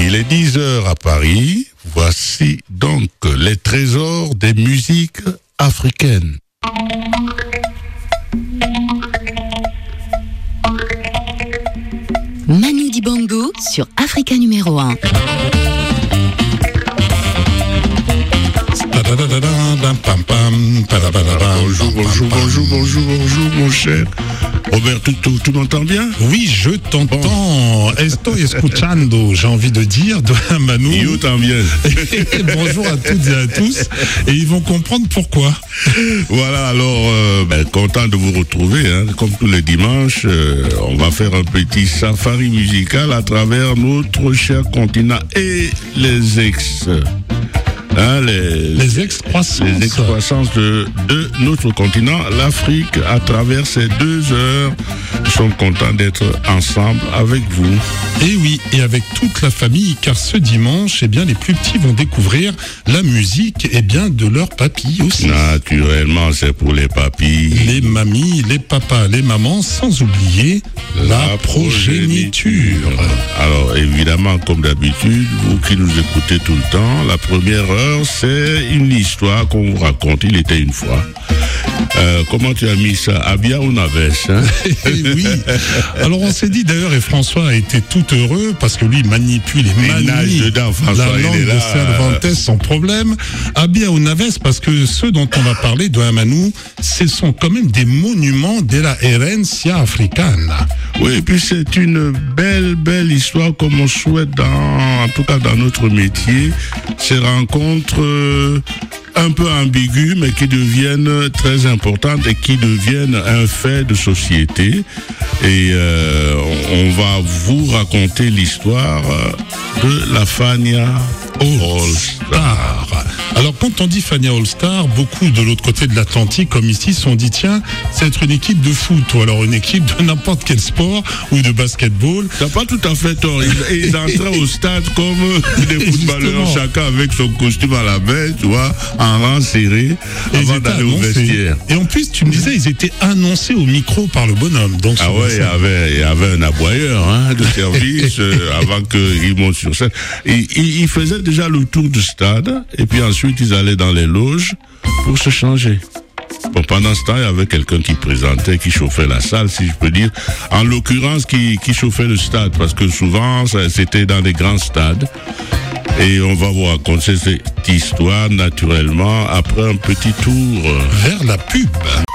Il est 10h à Paris. Voici donc les trésors des musiques africaines. Manu Dibango sur Africa numéro 1. Bonjour, mon cher. Robert, tu m'entends bien? Oui, je t'entends. Estoy escuchando, j'ai envie de dire, de Manu. Yo también. Bonjour à toutes et à tous. Et ils vont comprendre pourquoi. Voilà, alors, content de vous retrouver. Hein. Comme tous les dimanches, on va faire un petit safari musical à travers notre cher continent et les les excroissances. Les excroissances de notre continent, l'Afrique, à travers ces 2 heures. Nous sommes contents d'être ensemble avec vous. Et oui, et avec toute la famille, car ce dimanche, les plus petits vont découvrir la musique, de leurs papis aussi. Naturellement, c'est pour les papis. Les mamies, les papas, les mamans, sans oublier la progéniture. Alors, évidemment, comme d'habitude, vous qui nous écoutez tout le temps, la première heure, c'est une histoire qu'on vous raconte. Il était une fois. Comment tu as mis ça? Abia ou Naves, hein? Oui. Alors on s'est dit d'ailleurs, et François a été tout heureux parce que lui manipule la langue de Cervantes sans problème. Abia ou Naves parce que ceux dont on va parler de Manu, ce sont quand même des monuments de la herencia africana. Oui, et puis c'est une belle histoire comme on souhaite en tout cas dans notre métier, ces rencontres un peu ambiguës mais qui deviennent très importantes et qui deviennent un fait de société. Et on va vous raconter l'histoire de la Fania All-Star. Alors quand on dit Fania All-Star, beaucoup de l'autre côté de l'Atlantique, comme ici, se sont dit tiens, c'est être une équipe de foot ou alors une équipe de n'importe quel sport ou de basketball. T'as pas tout à fait tort. Ils entraient au stade comme des footballeurs, chacun avec son costume à la main, tu vois, en rang serré, avant d'aller au vestiaire. Et en plus, tu me disais, ils étaient annoncés au micro par le bonhomme. Donc, il y avait un aboyeur de service avant qu'il monte sur scène. Il faisait déjà le tour du stade et puis ensuite ils allaient dans les loges pour se changer. Bon, pendant ce temps, il y avait quelqu'un qui présentait, qui chauffait la salle, si je peux dire. En l'occurrence, qui chauffait le stade, parce que souvent, c'était dans des grands stades. Et on va vous raconter cette histoire, naturellement, après un petit tour vers la pub.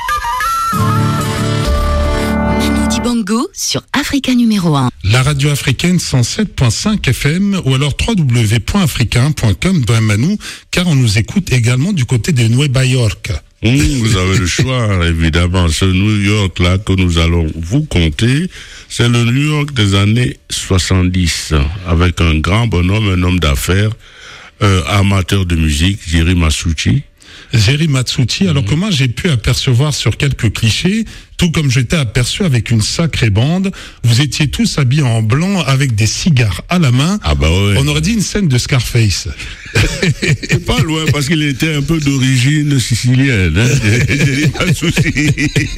Manu Dibango sur Africa numéro 1. La radio africaine 107.5 FM ou alors www.africain.com de Manu, car on nous écoute également du côté de Nueva York. Vous avez le choix, évidemment. Ce New York-là que nous allons vous conter, c'est le New York des années 70, avec un grand bonhomme, un homme d'affaires, amateur de musique, Jerry Matsuuchi. Jerry Matsuuchi, alors que moi j'ai pu apercevoir sur quelques clichés, tout comme j'étais aperçu avec une sacrée bande, vous étiez tous habillés en blanc avec des cigares à la main. Ah bah ouais. On aurait dit une scène de Scarface. C'est pas loin parce qu'il était un peu d'origine sicilienne. Jerry Matsuuchi.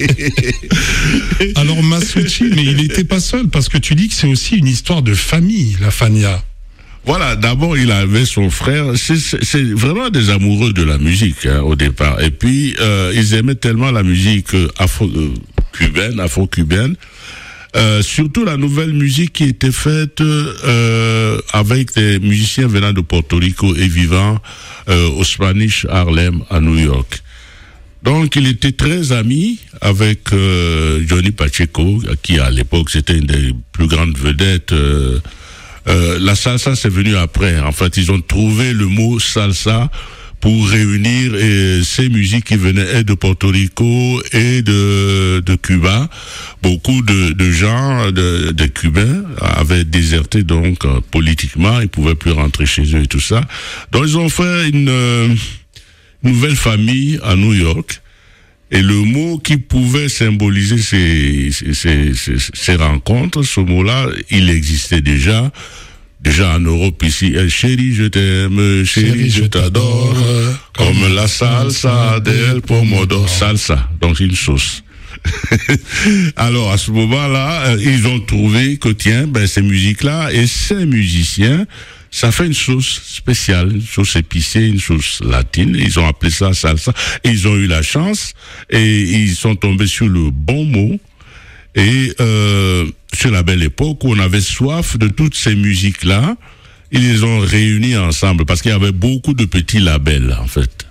Alors Matsuuchi, mais il n'était pas seul parce que tu dis que c'est aussi une histoire de famille, la Fania. Voilà, d'abord il avait son frère, c'est vraiment des amoureux de la musique au départ. Et puis ils aimaient tellement la musique afro-cubaine, surtout la nouvelle musique qui était faite avec des musiciens venant de Porto Rico et vivant au Spanish Harlem à New York. Donc il était très ami avec Johnny Pacheco, qui à l'époque c'était une des plus grandes vedettes. La salsa c'est venu après. En fait, ils ont trouvé le mot salsa pour réunir ces musiques qui venaient de Porto Rico et de Cuba. Beaucoup de gens, de Cubains avaient déserté donc politiquement, ils pouvaient plus rentrer chez eux et tout ça. Donc ils ont fait une nouvelle famille à New York. Et le mot qui pouvait symboliser ces rencontres, ce mot-là, il existait déjà en Europe ici. Chérie, je t'aime, chérie, je t'adore, comme la salsa del pomodoro. Salsa, donc une sauce. Alors, à ce moment-là, ils ont trouvé que, tiens, ces musiques-là et ces musiciens ça fait une sauce spéciale, une sauce épicée, une sauce latine. Ils ont appelé ça salsa. Et ils ont eu la chance et ils sont tombés sur le bon mot. Et sur la belle époque où on avait soif de toutes ces musiques-là, ils les ont réunis ensemble parce qu'il y avait beaucoup de petits labels en fait.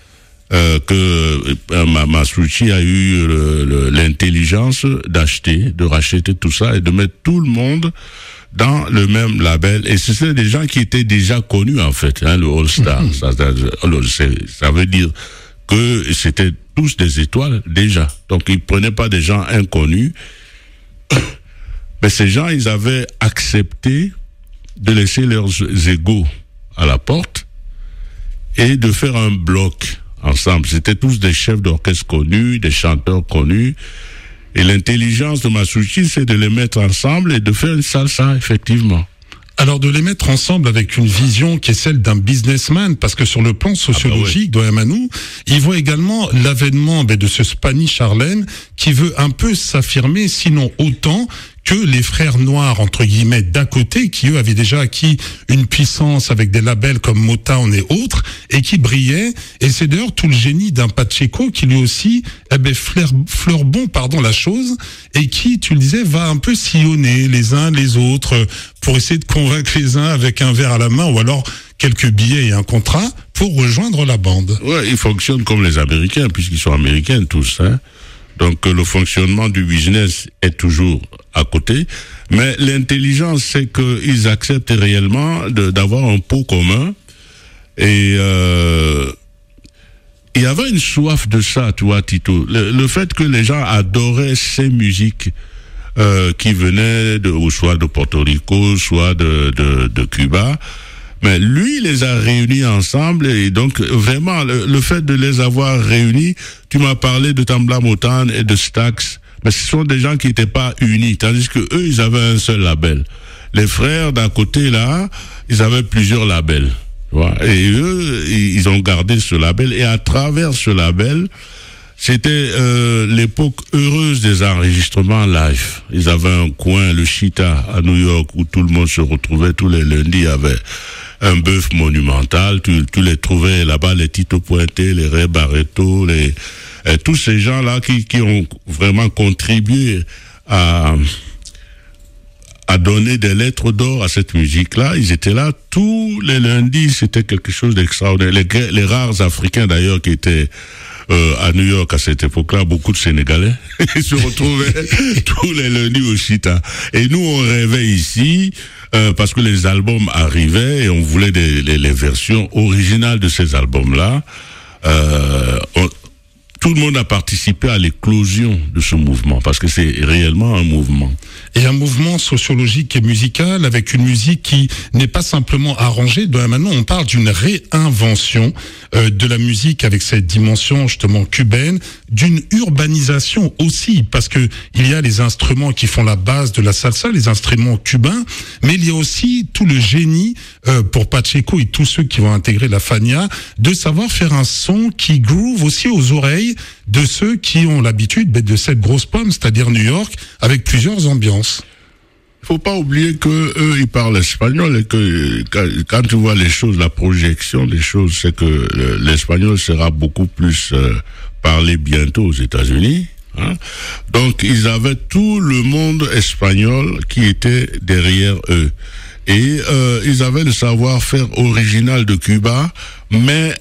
Masucci a eu l'intelligence de racheter tout ça et de mettre tout le monde dans le même label. Et c'était des gens qui étaient déjà connus en fait, le All Star. Ça veut dire que c'était tous des étoiles déjà. Donc ils prenaient pas des gens inconnus. Mais ces gens, ils avaient accepté de laisser leurs égos à la porte et de faire un bloc ensemble. C'était tous des chefs d'orchestre connus, des chanteurs connus. Et l'intelligence de Masucci, c'est de les mettre ensemble et de faire une salsa, effectivement. Alors de les mettre ensemble avec une vision qui est celle d'un businessman, parce que sur le plan sociologique, Doyamanou, il voit également l'avènement de ce Spanish Harlem qui veut un peu s'affirmer, sinon autant que les frères noirs, entre guillemets, d'un côté, qui eux avaient déjà acquis une puissance avec des labels comme Motown et autres, et qui brillaient. Et c'est d'ailleurs tout le génie d'un Pacheco qui lui aussi, fleure bon, la chose, et qui, tu le disais, va un peu sillonner les uns les autres pour essayer de convaincre les uns avec un verre à la main ou alors quelques billets et un contrat pour rejoindre la bande. Ouais, ils fonctionnent comme les Américains, puisqu'ils sont américains tous, hein. Donc le fonctionnement du business est toujours à côté, mais l'intelligence c'est qu'ils acceptent réellement d'avoir un pot commun et il y avait une soif de ça, tu vois, Tito. Le fait que les gens adoraient ces musiques qui venaient soit de Porto Rico, soit de Cuba. Mais lui, il les a réunis ensemble et donc vraiment le fait de les avoir réunis, tu m'as parlé de Tambla Motown et de Stax, mais ce sont des gens qui n'étaient pas unis, tandis que eux, ils avaient un seul label. Les frères d'à côté là, ils avaient plusieurs labels, tu vois, et eux, ils ont gardé ce label et à travers ce label, c'était l'époque heureuse des enregistrements live. Ils avaient un coin, le Cheetah à New York, où tout le monde se retrouvait tous les lundis. Il y avait un bœuf monumental. Tu les trouvais là-bas, les Tito Puente, les Ray Barreto, tous ces gens-là qui ont vraiment contribué à donner des lettres d'or à cette musique-là. Ils étaient là tous les lundis. C'était quelque chose d'extraordinaire. Les rares Africains d'ailleurs qui étaient à New York à cette époque-là, beaucoup de Sénégalais ils se retrouvaient tous les lundis au Cheetah. Et nous, on rêvait ici parce que les albums arrivaient et on voulait les versions originales de ces albums-là. Tout le monde a participé à l'éclosion de ce mouvement, parce que c'est réellement un mouvement. Et un mouvement sociologique et musical, avec une musique qui n'est pas simplement arrangée. Maintenant, on parle d'une réinvention de la musique avec cette dimension justement cubaine, d'une urbanisation aussi, parce que il y a les instruments qui font la base de la salsa, les instruments cubains, mais il y a aussi tout le génie pour Pacheco et tous ceux qui vont intégrer la Fania, de savoir faire un son qui groove aussi aux oreilles de ceux qui ont l'habitude de cette grosse pomme, c'est-à-dire New York, avec plusieurs ambiances. Il faut pas oublier que eux, ils parlent espagnol et que quand tu vois les choses, la projection des choses, c'est que l'espagnol sera beaucoup plus parlé bientôt aux États-Unis. Hein? Donc, ils avaient tout le monde espagnol qui était derrière eux. Et ils avaient le savoir-faire original de Cuba, mais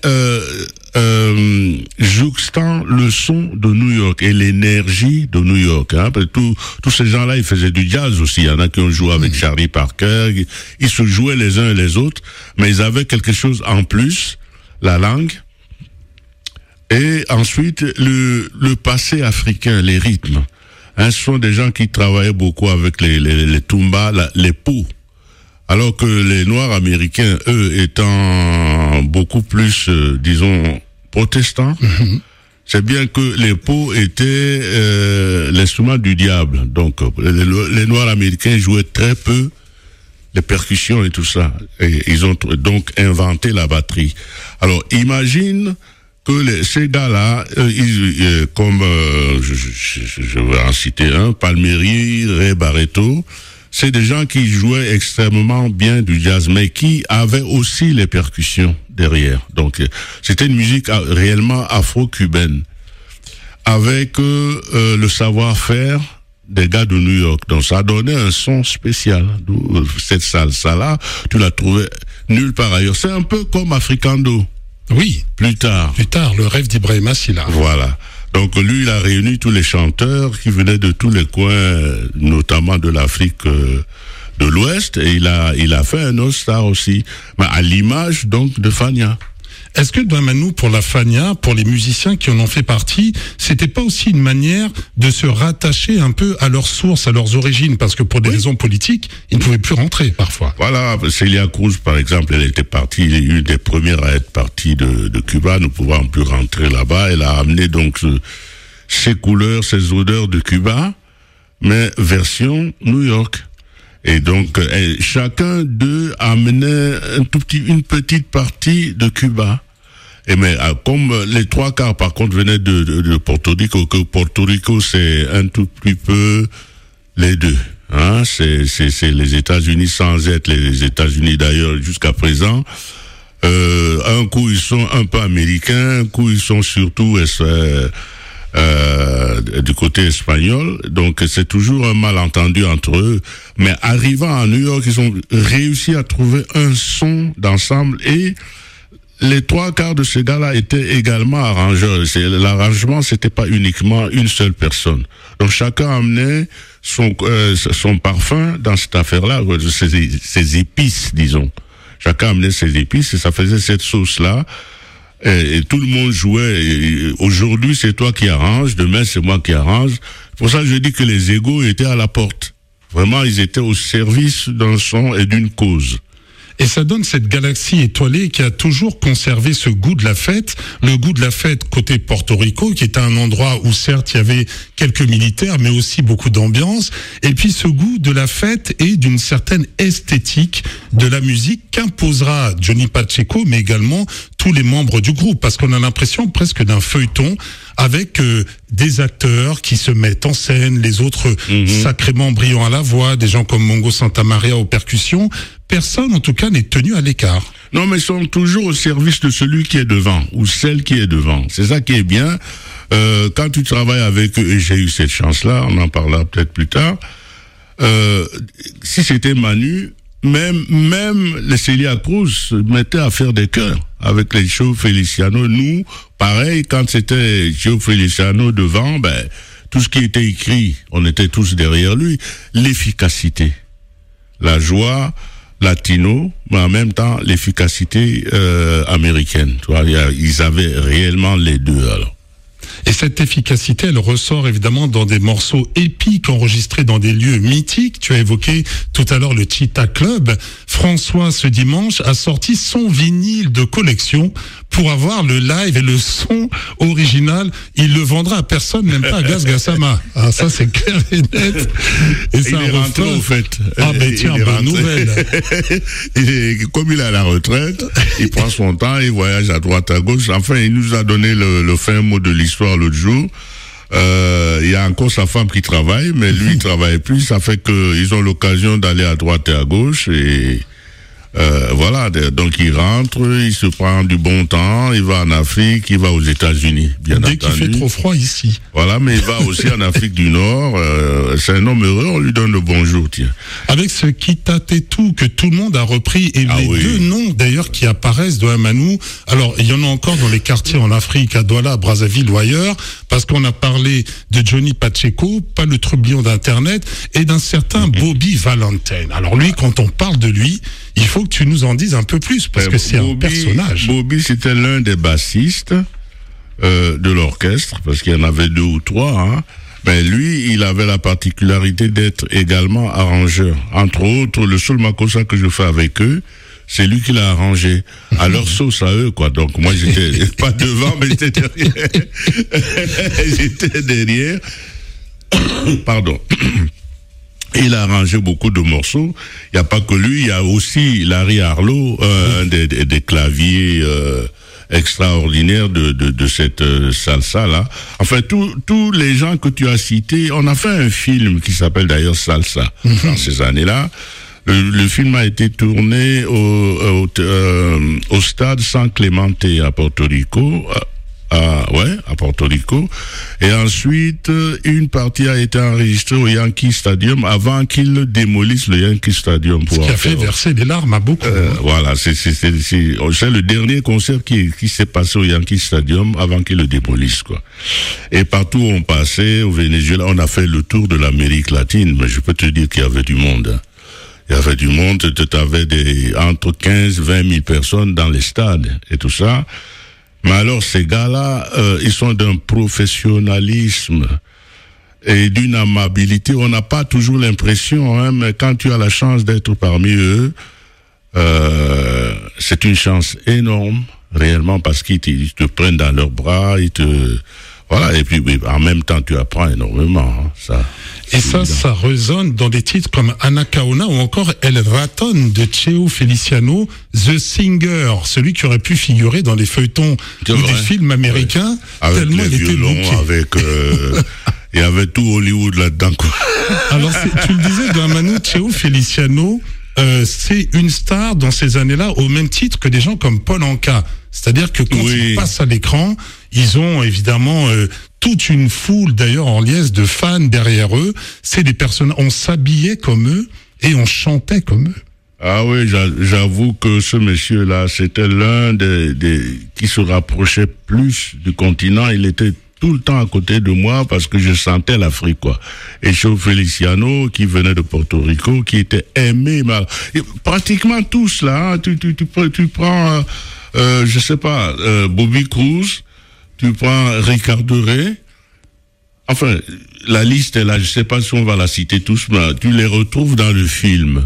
jouxtant le son de New York et l'énergie de New York. Hein. Tous ces gens-là, ils faisaient du jazz aussi. Il y en a qui ont joué avec Charlie Parker. Ils se jouaient les uns et les autres, mais ils avaient quelque chose en plus, la langue. Et ensuite, le passé africain, les rythmes. Hein, ce sont des gens qui travaillaient beaucoup avec les tumbas, les pots. Alors que les Noirs américains, eux, étant beaucoup plus, disons, protestants, c'est bien que les pots étaient l'instrument du diable. Donc, les Noirs américains jouaient très peu les percussions et tout ça. Et ils ont donc inventé la batterie. Alors, imagine que ces gars-là, comme je vais en citer un, Palmieri, Ray Barreto, c'est des gens qui jouaient extrêmement bien du jazz, mais qui avaient aussi les percussions derrière. Donc, c'était une musique réellement afro-cubaine, avec le savoir-faire des gars de New York. Donc, ça donnait un son spécial. Cette salsa-là, tu la trouvais nulle part ailleurs. C'est un peu comme Africando. Oui. Plus tard, le rêve d'Ibrahima Silla. Voilà. Donc lui, il a réuni tous les chanteurs qui venaient de tous les coins, notamment de l'Afrique de l'Ouest, et il a fait un autre star aussi, mais à l'image donc de Fania. Est-ce que Douamanou, pour la Fania, pour les musiciens qui en ont fait partie, c'était pas aussi une manière de se rattacher un peu à leurs sources, à leurs origines, parce que pour des raisons politiques, ils ne pouvaient plus rentrer parfois. Voilà, Celia Cruz, par exemple, elle était partie, elle est une des premières à être partie de Cuba, ne pouvant plus rentrer là-bas. Elle a amené donc ses couleurs, ses odeurs de Cuba, mais version New York. Et donc, chacun d'eux amenait une petite partie de Cuba. Et mais comme les 3/4 par contre venaient de Porto Rico, que Porto Rico c'est un tout petit peu les deux. Hein, c'est les États-Unis sans être les États-Unis d'ailleurs jusqu'à présent. Un coup ils sont un peu américains, un coup ils sont surtout du côté espagnol, donc c'est toujours un malentendu entre eux, mais arrivant à New York, ils ont réussi à trouver un son d'ensemble, et les 3/4 de ces gars-là étaient également arrangeurs. L'arrangement, c'était pas uniquement une seule personne. Donc chacun amenait son parfum dans cette affaire-là, ses épices, disons. Chacun amenait ses épices, et ça faisait cette sauce-là. Et tout le monde jouait. Et aujourd'hui, c'est toi qui arranges. Demain, c'est moi qui arrange. Pour ça, je dis que les égos étaient à la porte. Vraiment, ils étaient au service d'un son et d'une cause. Et ça donne cette galaxie étoilée qui a toujours conservé ce goût de la fête, le goût de la fête côté Porto Rico, qui était un endroit où certes il y avait quelques militaires, mais aussi beaucoup d'ambiance, et puis ce goût de la fête et d'une certaine esthétique de la musique qu'imposera Johnny Pacheco, mais également tous les membres du groupe, parce qu'on a l'impression presque d'un feuilleton avec des acteurs qui se mettent en scène, les autres sacrément brillants à la voix, des gens comme Mongo Santamaria aux percussions. Personne, en tout cas, n'est tenu à l'écart. Non, mais ils sont toujours au service de celui qui est devant, ou celle qui est devant. C'est ça qui est bien. Quand tu travailles avec eux, et j'ai eu cette chance-là, on en parlera peut-être plus tard, si c'était Manu, même les Celia Cruz se mettaient à faire des chœurs avec les Joe Feliciano. Nous, pareil, quand c'était Joe Feliciano devant, tout ce qui était écrit, on était tous derrière lui. L'efficacité, la joie latino, mais en même temps l'efficacité américaine. Tu vois, ils avaient réellement les deux alors. Et cette efficacité, elle ressort évidemment dans des morceaux épiques enregistrés dans des lieux mythiques. Tu as évoqué tout à l'heure le Cheetah Club. François, ce dimanche, a sorti son vinyle de collection pour avoir le live et le son original. Il le vendra à personne, même pas à Gaz Gassama. Ah, ça, c'est clair et net. Et ça il est rentré, au fait. Ah, ben tiens, bonne nouvelle. Comme il est à la retraite, il prend son temps, il voyage à droite, à gauche. Enfin, il nous a donné le fin mot de l'histoire l'autre jour. Il y a encore sa femme qui travaille, mais lui, il travaille plus. Ça fait qu'ils ont l'occasion d'aller à droite et à gauche, et voilà, donc il rentre, il se prend du bon temps, il va en Afrique, il va aux États-Unis, bien entendu. Dès qu'il fait trop froid ici. Voilà, mais il va aussi en Afrique du Nord. C'est un homme heureux, on lui donne le bonjour, tiens. Avec ce Kitatetu que tout le monde a repris, et les deux noms d'ailleurs qui apparaissent de Douamanou. Alors, il y en a encore dans les quartiers en Afrique, à Douala, à Brazzaville ou ailleurs, parce qu'on a parlé de Johnny Pacheco, pas le trublion d'Internet, et d'un certain Bobby Valentine. Alors lui, quand on parle de lui, il faut que tu nous en dises un peu plus, parce que c'est un personnage. Bobby, c'était l'un des bassistes de l'orchestre, parce qu'il y en avait 2 ou 3, hein. Mais lui, il avait la particularité d'être également arrangeur. Entre autres, le seul makossa que je fais avec eux, c'est lui qui l'a arrangé. À leur sauce à eux, quoi. Donc, moi, j'étais pas devant, mais j'étais derrière. J'étais derrière. Pardon. Il a arrangé beaucoup de morceaux. Il n'y a pas que lui, il y a aussi Larry Harlow, un des claviers extraordinaires de cette salsa-là. Enfin, tous les gens que tu as cités, on a fait un film qui s'appelle d'ailleurs Salsa dans ces années-là. Le film a été tourné au stade San Clemente à Porto Rico. À Porto Rico. Et ensuite, une partie a été enregistrée au Yankee Stadium avant qu'ils démolissent le Yankee Stadium. Ce qui a fait verser des larmes à beaucoup. Voilà, c'est le dernier concert qui s'est passé au Yankee Stadium avant qu'ils le démolissent, quoi. Et partout où on passait, au Venezuela, on a fait le tour de l'Amérique latine, mais je peux te dire qu'il y avait du monde, hein. Il y avait du monde, tu avais entre 15 et 20 000 personnes dans les stades et tout ça. Mais alors, ces gars-là, ils sont d'un professionnalisme et d'une amabilité. On n'a pas toujours l'impression, hein, mais quand tu as la chance d'être parmi eux, c'est une chance énorme, réellement, parce qu'ils te prennent dans leurs bras, voilà, et puis oui, en même temps, tu apprends énormément, hein, ça. Et ça résonne dans des titres comme Anacaona ou encore El Raton de Cheo Feliciano, The Singer, celui qui aurait pu figurer dans les feuilletons ou des films américains, avec tellement il était booké. Il y avait tout Hollywood là-dedans, quoi. Alors, tu le disais, Dramano, Cheo Feliciano, c'est une star dans ces années-là, au même titre que des gens comme Paul Anka. C'est-à-dire que quand ils passent à l'écran, ils ont évidemment toute une foule, d'ailleurs en liesse, de fans derrière eux. C'est des personnes, on s'habillait comme eux et on chantait comme eux. Ah oui, j'avoue que ce monsieur-là, c'était l'un des qui se rapprochait plus du continent. Il était tout le temps à côté de moi parce que je sentais l'Afrique, quoi. Et Cheo Feliciano, qui venait de Porto Rico, qui était aimé, pratiquement tous là, hein, tu prends, je sais pas, Bobby Cruz, tu prends Ricardo Rey, enfin, la liste est là, je sais pas si on va la citer tous, mais tu les retrouves dans le film.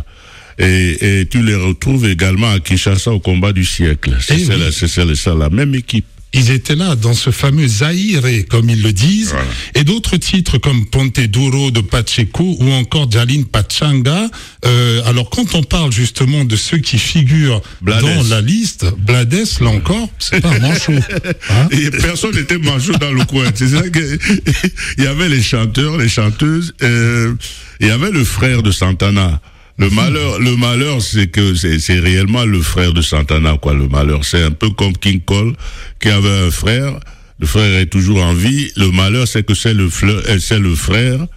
Et tu les retrouves également à Kinshasa au combat du siècle. C'est la même équipe. Ils étaient là dans ce fameux Zaire, comme ils le disent, voilà. Et d'autres titres comme Ponte Duro de Pacheco ou encore Jalin Pachanga. Alors quand on parle justement de ceux qui figurent dans la liste, Blades, là encore, c'est pas un manchot. Hein? Et personne n'était manchot dans le coin. C'est ça que il y avait les chanteurs, les chanteuses, il y avait le frère de Santana. Le malheur, c'est que c'est réellement le frère de Santana, quoi. Le malheur, c'est un peu comme King Cole, qui avait un frère. Le frère est toujours en vie. Le malheur, c'est que c'est le frère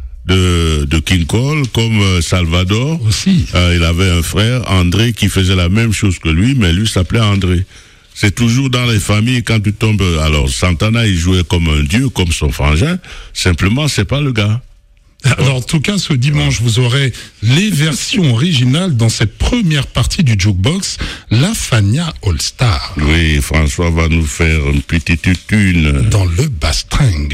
de King Cole, comme Salvador. Aussi. Il avait un frère, André, qui faisait la même chose que lui, mais lui s'appelait André. C'est toujours dans les familles, quand tu tombes. Alors, Santana, il jouait comme un dieu, comme son frangin. Simplement, c'est pas le gars. Alors, en tout cas, ce dimanche, vous aurez les versions originales dans cette première partie du Jukebox, la Fania All Star. Oui, François va nous faire une petite tune. Dans le bastring.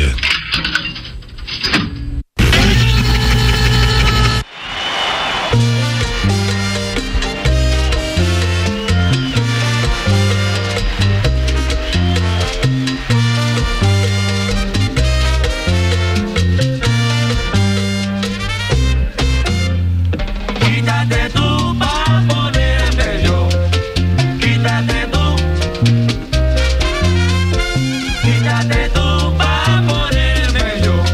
Quítate tú pa' ponerme yo.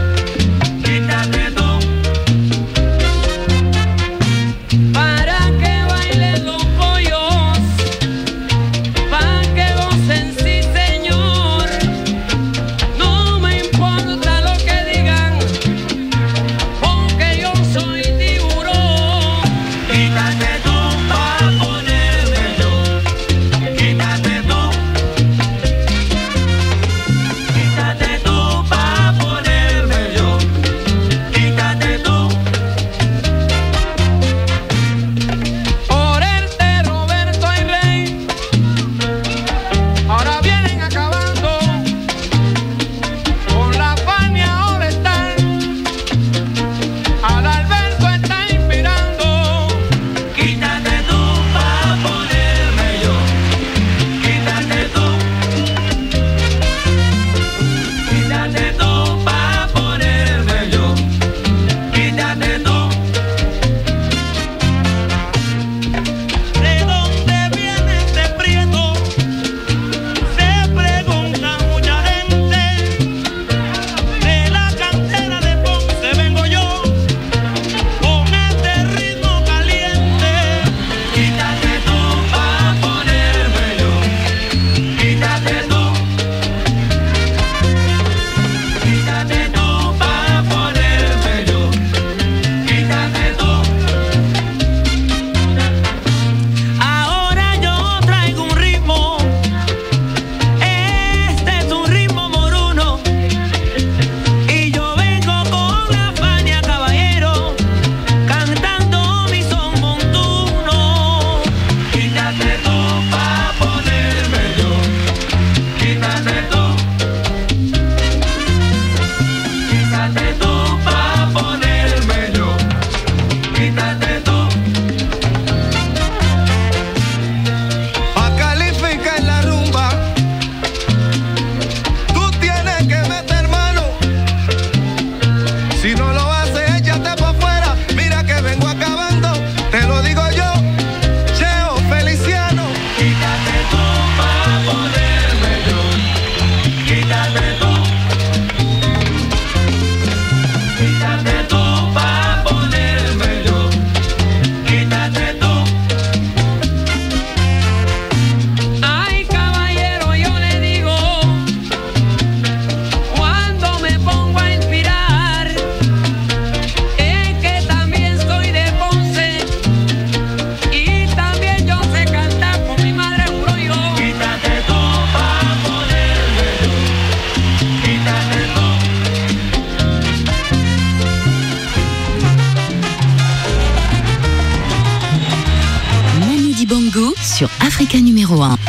sur Africa numéro 1.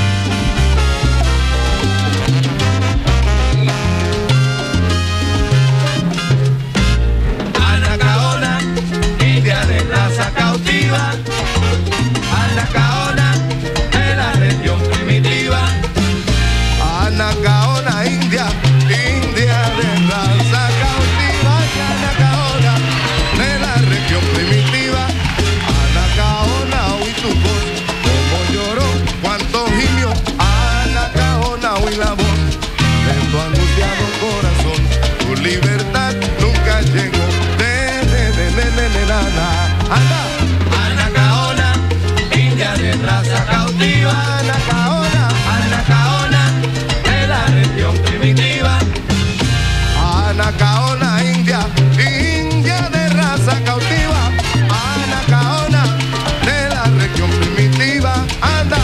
Anacaona, india de raza cautiva. Anacaona, de la región primitiva. Anacaona, india de raza cautiva. Anacaona, de la región primitiva. Anacaona, oí tu voz, como lloró, cuánto gimió. Anacaona, oí la voz de tu angustiado corazón. Tu libertad nunca llegó. Anda, Anacaona, india de raza cautiva. Anacaona, Anacaona, de la región primitiva. Anacaona, india de raza cautiva. Anacaona, de la región primitiva. Anda.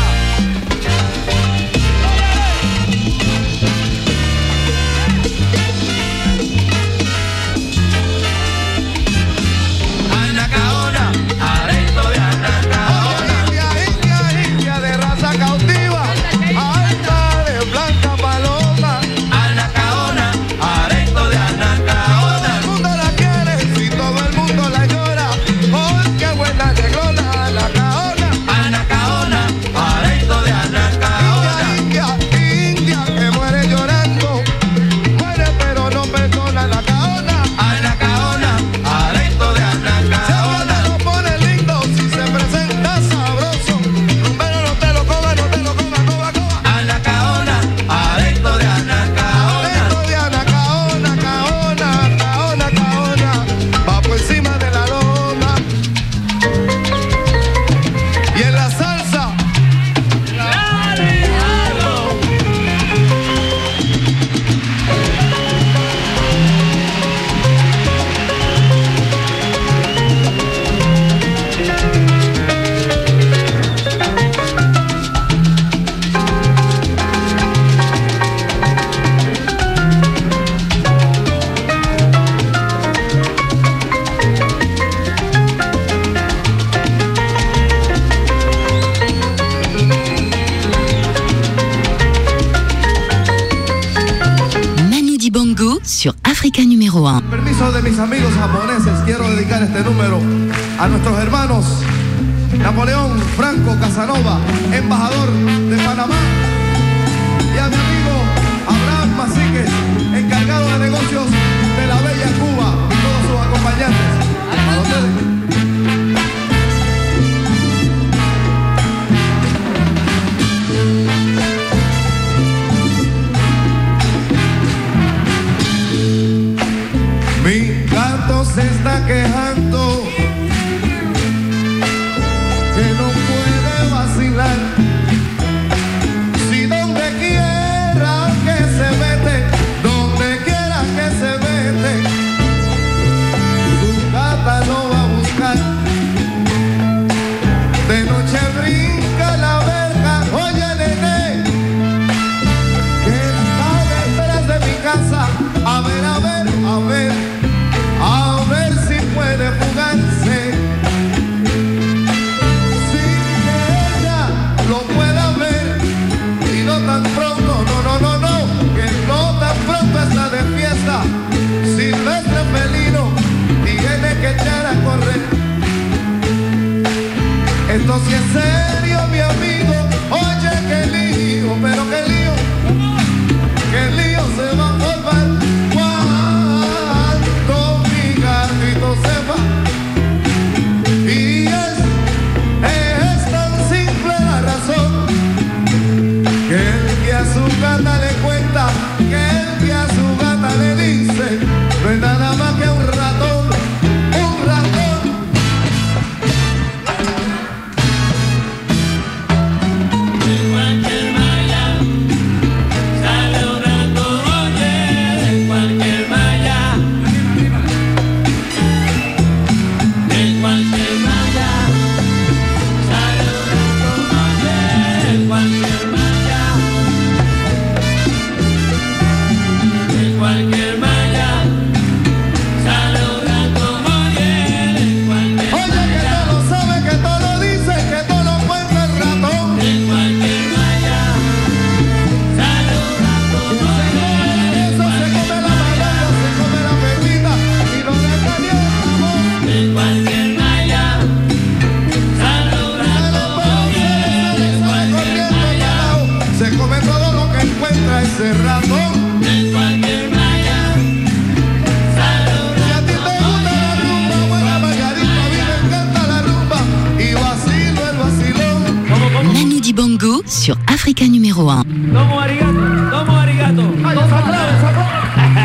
Anacaona, aresto de Anacaona. India de raza cautiva. Alta de blanca paloma. Anacaona, aresto de Anacaona. Todo el mundo la quiere, si todo el mundo la llora. ¡Oh, qué buena negrona! Anacaona, Anacaona, aresto de Anacaona. India que muere llorando. Muere pero no perdona. Anacaona, Anacaona, aresto de Anacaona. Se lo pone lindo si se presenta sabroso. Pero no te lo coma, no te lo coma, coma. Anacaona, aresto de Anacaona. Aresto de Anacaona, Caona. Va por encima de la loma. Y en la salsa. Manu Dibango sur Africa numéro 1. Permiso de mis amigos japoneses, quiero dedicar este número a nuestros hermanos Napoleón Franco Casanova, embajador de Panamá, y a mi amigo Abraham Masíquez, encargado de negocios de la bella Cuba, y todos sus acompañantes. Para ustedes. Mi gato se está quejando que no puede vacilar. Si donde quiera que se mete, donde quiera que se mete, su gata no va a buscar. ese ratón. De cualquier playa, salud. Si a ti te gusta la rumba, buena pagadita, a mí me encanta la rumba y vacilo el vacilón. Manu Dibango sur Africa numéro 1. Domo arigato, domo arigato. Ay, esa clave, esa clave.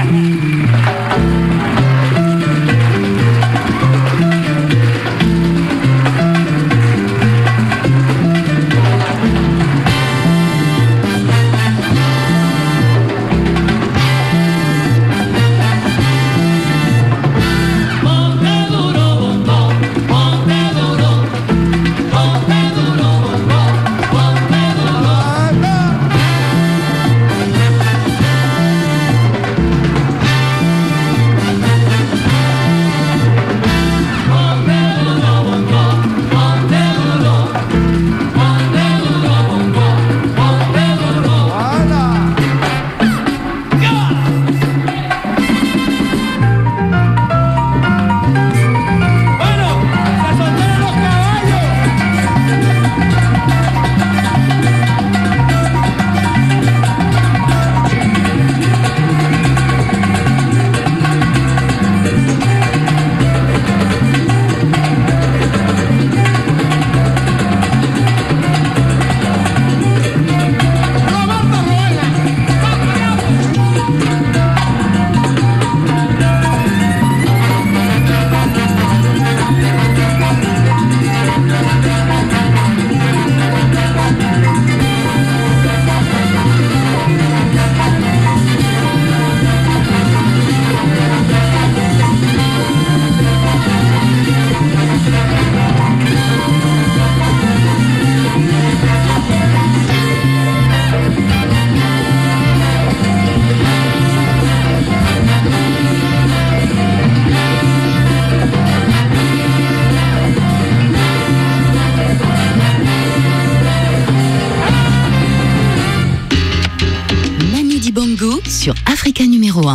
Sur Africa numéro 1.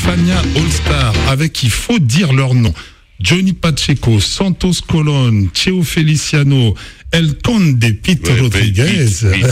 Fania All Star, avec, il faut dire leur nom, Johnny Pacheco, Santos Colon, Cheo Feliciano, El Conde, Pete Rodriguez,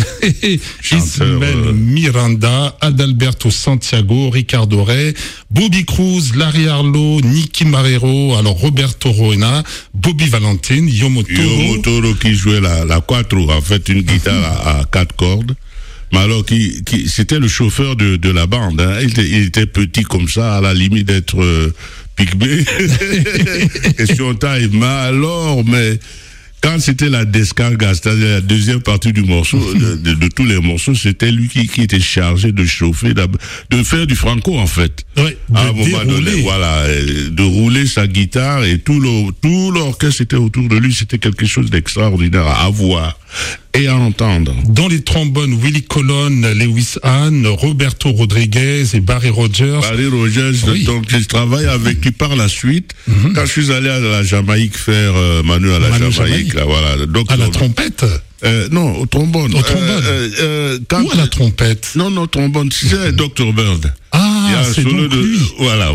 Ismael Miranda, Adalberto Santiago, Ricardo Rey, Bobby Cruz, Larry Harlow, Nicky Marrero, alors Roberto Roena, Bobby Valentin, Yomo Toro qui jouait la quattro, en fait une guitare à 4 cordes. Mais alors, c'était le chauffeur de la bande. Hein. Il était petit comme ça, à la limite d'être pygmée. Question taille. Mais quand c'était la descarga, c'est-à-dire la deuxième partie du morceau, de tous les morceaux, c'était lui qui était chargé de chauffer, de faire du franco en fait. Ouais, à un moment donné, voilà, de rouler sa guitare et tout l'orchestre était autour de lui. C'était quelque chose d'extraordinaire à voir et à entendre. Dans les trombones, Willie Colon, Lewis Hahn, Roberto Rodriguez et Barry Rogers. Barry Rogers, donc je travaille avec lui par la suite. Quand je suis allé à la Jamaïque faire Manu à la Jamaïque, là, voilà. Donc, à la trompette? Non, au trombone. Au trombone. Ou à la trompette? Non, trombone, c'est Dr. Bird. Ah, c'est donc lui. Voilà.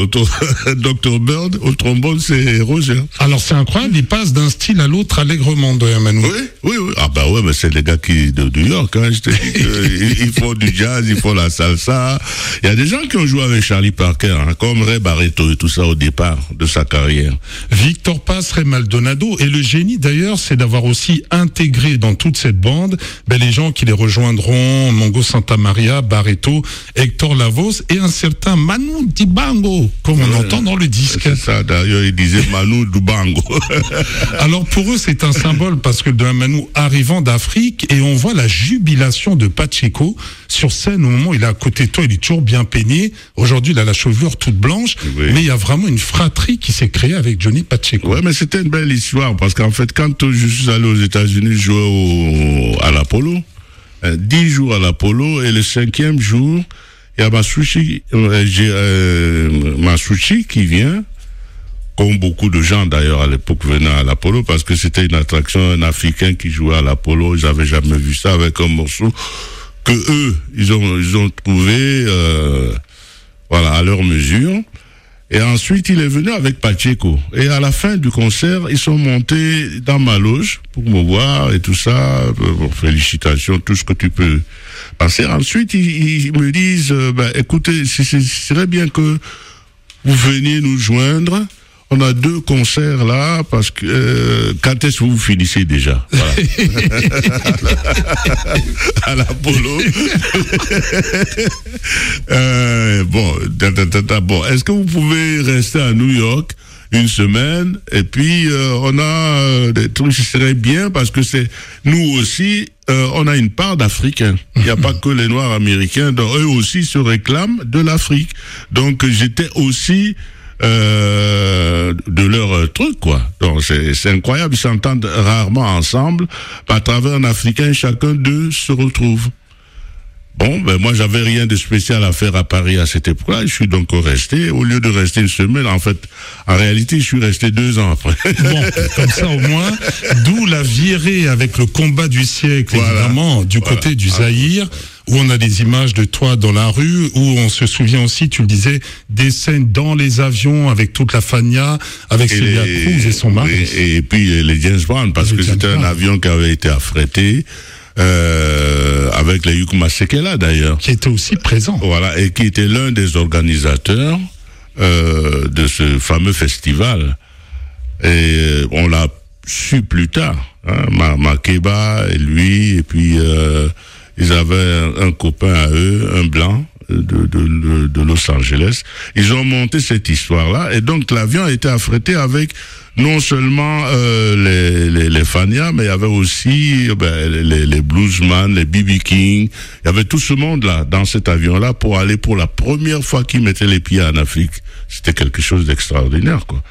Dr. Bird, au trombone, c'est Roger. Alors, c'est incroyable, il passe d'un style à l'autre allègrement, de Manu. Oui. Ah, bah ouais, mais c'est les gars de New York, hein. Je te dis ils font du jazz, ils font la salsa. Il y a des gens qui ont joué avec Charlie Parker, hein, comme Ray Barretto et tout ça au départ de sa carrière. Victor Paz, Ray Maldonado, et le génie d'ailleurs, c'est d'avoir aussi intégré dans toute cette bande, les gens qui les rejoindront, Mongo Santamaria, Barretto, Hector Lavoe, et un certain Manu Dibango, comme on entend dans le disque. C'est ça, d'ailleurs, il disait Manu Dibango. Alors pour eux, c'est un symbole parce que de Manu arrivant d'Afrique, et on voit la jubilation de Pacheco sur scène au moment où il est à côté de toi, il est toujours bien peigné. Aujourd'hui, il a la chevelure toute blanche, mais il y a vraiment une fratrie qui s'est créée avec Johnny Pacheco. Ouais, mais c'était une belle histoire parce qu'en fait, quand je suis allé aux États-Unis jouer à l'Apollo, 10 jours à l'Apollo, et le 5e jour, il y a Masucci qui vient, comme beaucoup de gens d'ailleurs à l'époque venaient à l'Apollo, parce que c'était une attraction, un Africain qui jouait à l'Apollo, ils n'avaient jamais vu ça, avec un morceau que eux, ils ont trouvé, à leur mesure. Et ensuite, il est venu avec Pacheco. Et à la fin du concert, ils sont montés dans ma loge pour me voir et tout ça. Félicitations, tout ce que tu peux passer. Ensuite, ils me disent, écoutez, ce serait bien que vous veniez nous joindre. On a 2 concerts là, parce que quand est-ce que vous finissez déjà? Voilà. À l'Apollo. Bon, est-ce que vous pouvez rester à New York une semaine? Et puis on a des trucs, ce serait bien parce que c'est nous aussi. On a une part d'Africains. Il n'y a pas que les Noirs américains. Donc eux aussi se réclament de l'Afrique. Donc j'étais aussi de leur truc, quoi. Donc c'est incroyable, ils s'entendent rarement ensemble. À travers un Africain, chacun d'eux se retrouve. Bon, moi j'avais rien de spécial à faire à Paris à cette époque-là, je suis donc resté, au lieu de rester une semaine, en réalité, je suis resté 2 ans après. Bon, comme ça au moins, d'où la virée avec le combat du siècle, évidemment, du côté du Zaïre, où on a des images de toi dans la rue, où on se souvient aussi, tu le disais, des scènes dans les avions avec toute la Fania, avec Celia Cruz et son mari. Et puis les James Brown, parce que c'était un avion qui avait été affrété, avec les Yuk Masekela d'ailleurs. Qui était aussi présent. Voilà, et qui était l'un des organisateurs de ce fameux festival. Et on l'a su plus tard. Hein, Makeba et lui, et puis ils avaient un copain à eux, un blanc de Los Angeles. Ils ont monté cette histoire-là, et donc l'avion a été affrété avec non seulement les Fania, mais il y avait aussi les bluesman, les B.B. King. Il y avait tout ce monde-là dans cet avion-là pour aller pour la première fois qu'ils mettaient les pieds en Afrique. C'était quelque chose d'extraordinaire, quoi.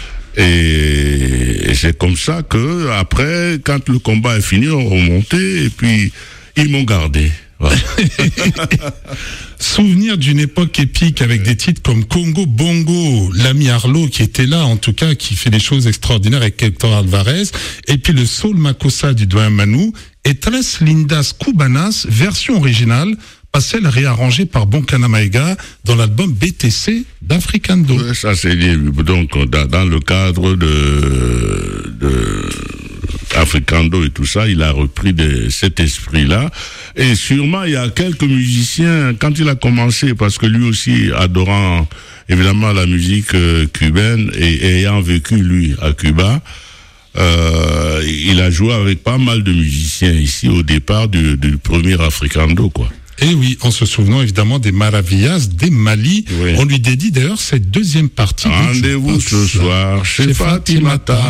Et c'est comme ça que après, quand le combat est fini, on remontait et puis ils m'ont gardé. Voilà. Souvenir d'une époque épique avec des titres comme Congo Bongo, l'ami Harlow qui était là, en tout cas, qui fait des choses extraordinaires avec Hector Alvarez, et puis le Soul Makossa du Doyen Manu, et Tres Lindas Cubanas, version originale, Passel réarrangé par Bonkana Maïga dans l'album BTC d'Africando. Ça c'est lié. Donc dans le cadre de Africando et tout ça, il a repris cet esprit-là. Et sûrement, il y a quelques musiciens, quand il a commencé, parce que lui aussi, adorant évidemment la musique cubaine et ayant vécu, lui, à Cuba, il a joué avec pas mal de musiciens ici au départ du premier Africando, quoi. Et oui, en se souvenant évidemment des Maravillas, des Mali. Oui. On lui dédie d'ailleurs cette deuxième partie. Rendez-vous ce soir chez Fatimata.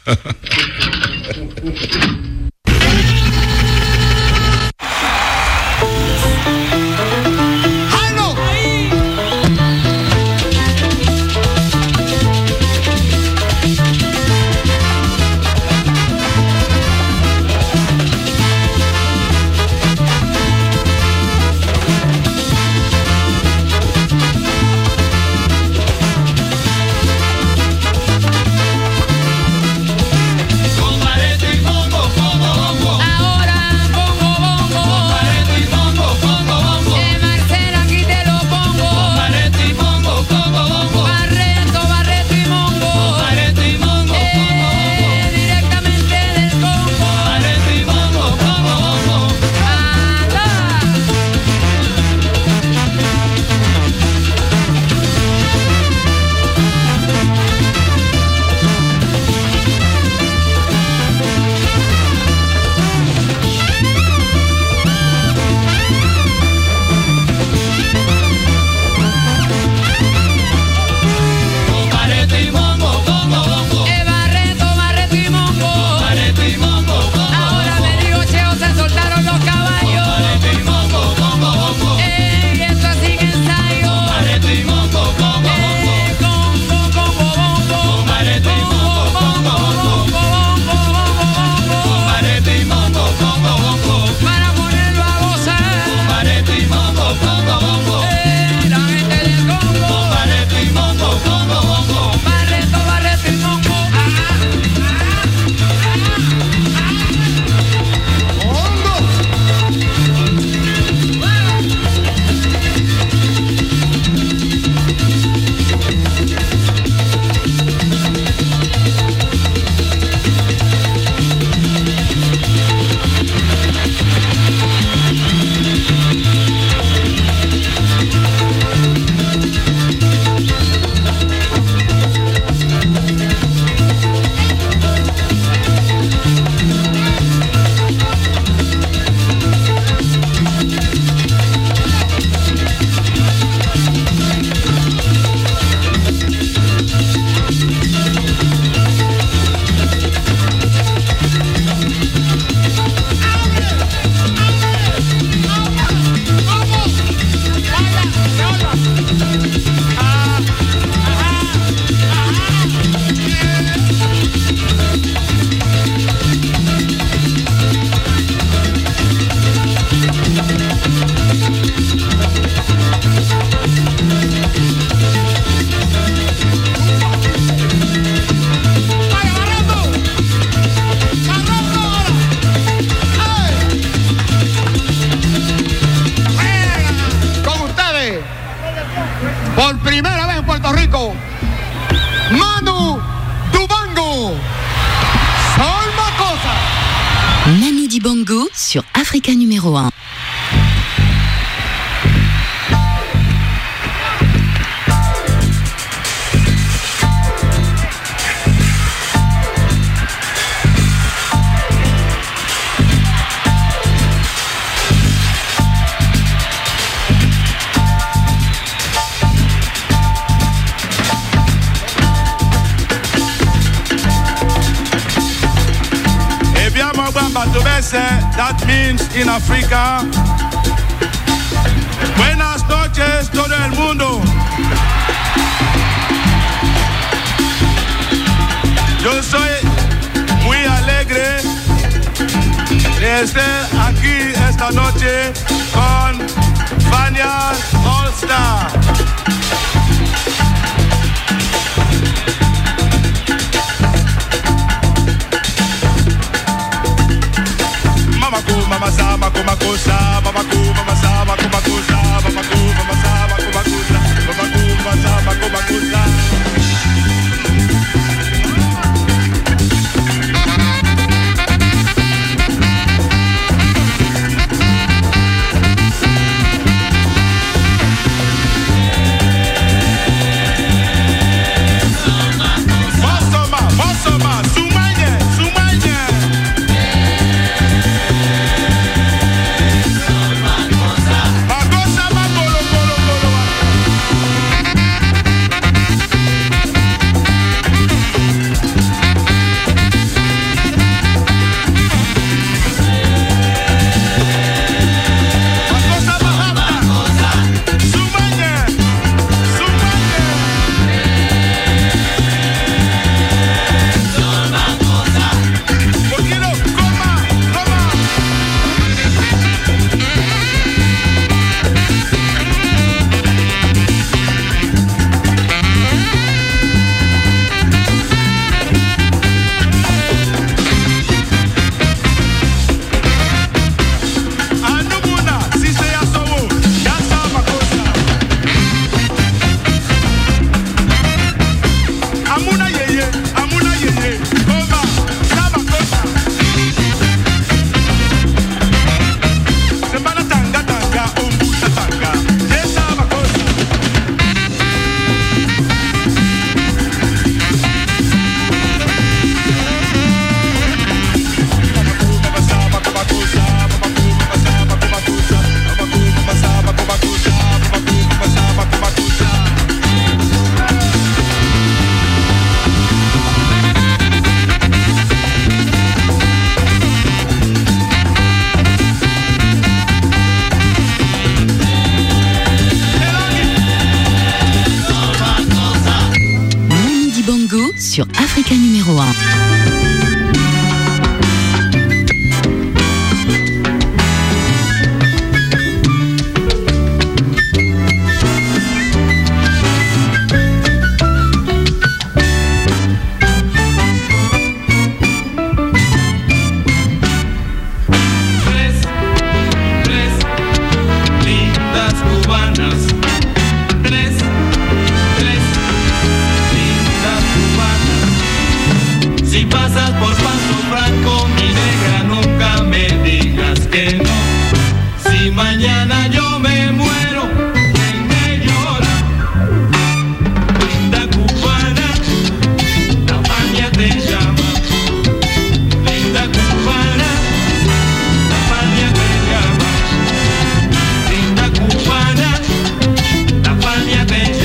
Manu Dibango sur Africa numéro 1. That means in Africa, buenas noches todo el mundo. Yo soy muy alegre de estar aquí esta noche con Fania All Star. Mamaku, mama sa, mako, mako sa, mamaku, mama sa, mako, mako sur Africa numéro 1. Si pasas por Paso Franco, mi negra, nunca me digas que no. Si mañana yo me muero, ¿quién me llora? Linda cubana, la Fania te llama. Linda cubana, la Fania te llama. Linda cubana, la Fania te llama.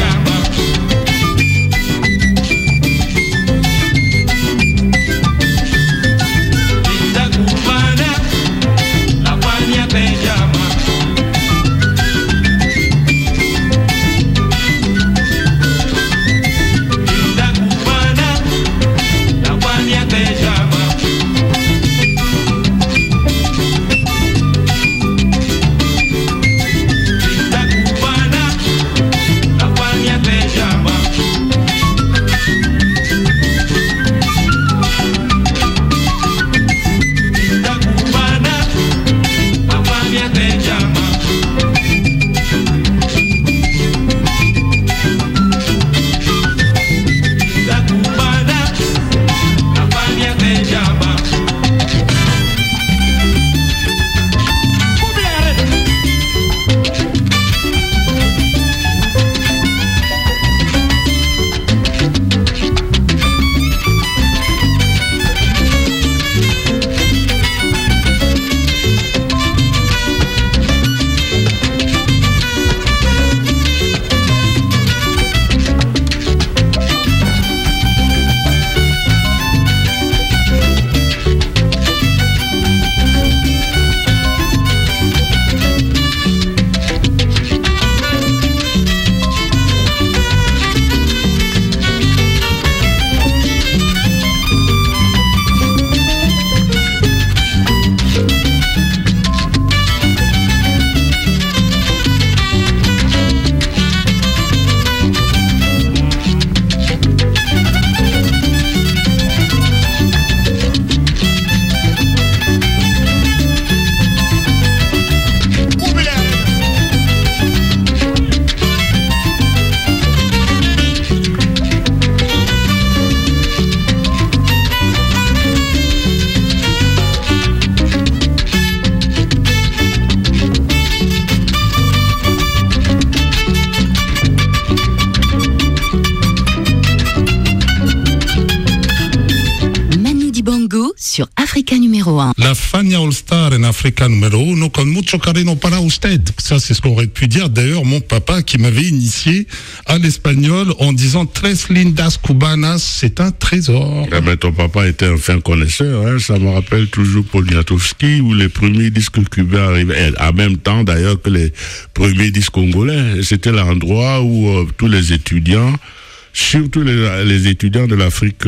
sur Africa numéro 1. La Fania All Star en Africa numéro 1 con mucho cariño para usted. Ça, c'est ce qu'aurait pu dire d'ailleurs mon papa qui m'avait initié à l'espagnol en disant Tres lindas cubanas, c'est un trésor. Ah ben, ton papa était un fin connaisseur, hein. Ça me rappelle toujours Poniatowski où les premiers disques cubains arrivaient, en même temps d'ailleurs que les premiers disques congolais. C'était l'endroit où tous les étudiants, surtout les étudiants de l'Afrique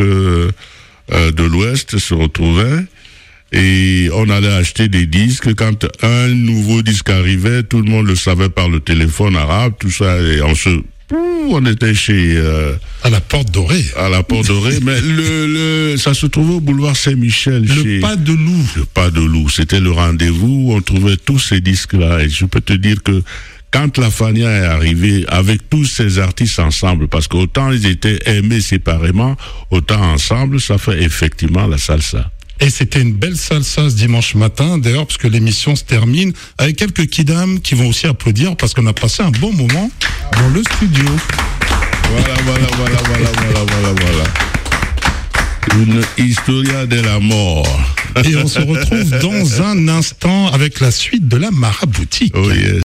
de l'Ouest se retrouvaient et on allait acheter des disques. Quand un nouveau disque arrivait, tout le monde le savait par le téléphone arabe, tout ça, et on était chez à la Porte Dorée. À la Porte Dorée, mais ça se trouvait au boulevard Saint-Michel. Le Pas de Loup. Le Pas de Loup, c'était le rendez-vous où on trouvait tous ces disques-là. Et je peux te dire que quand la Fania est arrivée avec tous ces artistes ensemble, parce qu'autant ils étaient aimés séparément, autant ensemble, ça fait effectivement la salsa. Et c'était une belle salsa ce dimanche matin, d'ailleurs, parce que l'émission se termine avec quelques kidam qui vont aussi applaudir parce qu'on a passé un bon moment dans le studio. Voilà. Une historia de la mort. Et on se retrouve dans un instant avec la suite de la Maraboutique. Oh yes.